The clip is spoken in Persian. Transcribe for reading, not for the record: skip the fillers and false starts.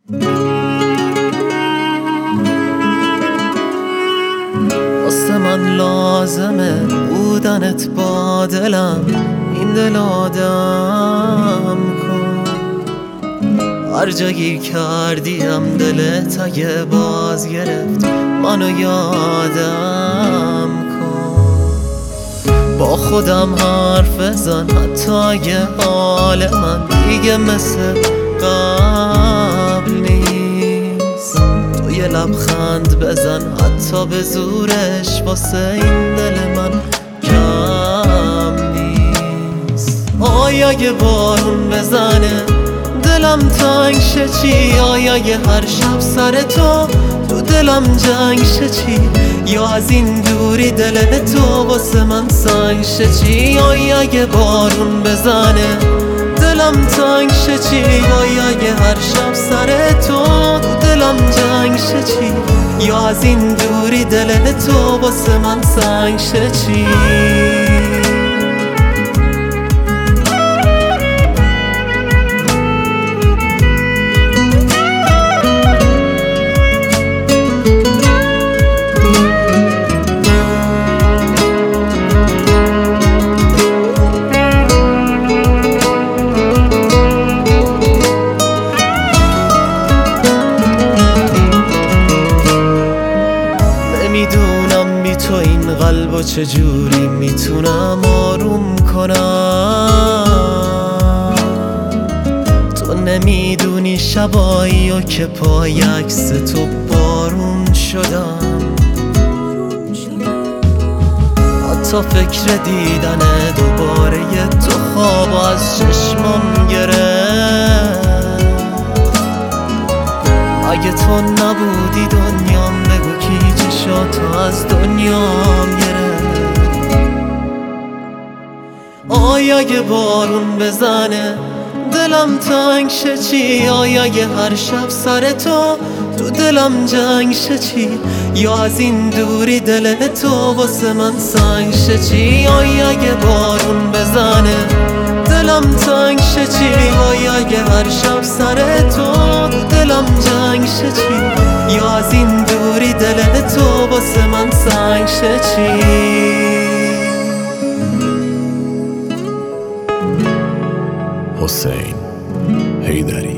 واسه من لازمه بودنت با دلم، این دل آدم کن. هر جایی کردیم دلت اگه باز گرفت منو یادم کن. با خودم حرف بزن حتی اگه حال من دیگه مثل قبل نیست. تو یه لبخند بزن حتی به زورش واسه این دل من کم نیست. آیا یه بارون بزنه دلم تنگ شه چی؟ آیا یه هر شب سر تو دلم جنگ شه چی؟ یا از این دوری دل تو واسه من سنگ شه چی؟ آیا یه بارون بزنه دلم تنگ شه چی؟ آیا یه هر شب سر تو دلم جنگ شه چی؟ یا از این دوری دل تو واسه من سنگ شه چی؟ نمیدونم بی تو این قلبو چجوری میتونم آروم کنم. تو نمیدونی شبایی و که پای عکس تو بارون شدم. حتی فکر دیدن دوباره تو خواب از چشمم گرفت. اگه تو نبودی دنیام بگو کی چشاتو از دنیام گرفت. آیا یه بارون بزنه دلم تنگ شه چی؟ آیا یه هر شب سر تو دلم جنگ شه چی؟ یا از این دوری دل تو واسه من سنگ شه چی؟ آیا یه بارون بزنه دلم تنگ شه چی؟ آیا یه هر شب سر تو دلم جنگ شه چی؟ یا از این دوری دل تو واسه من سنگ شه چی؟ حسین حیدری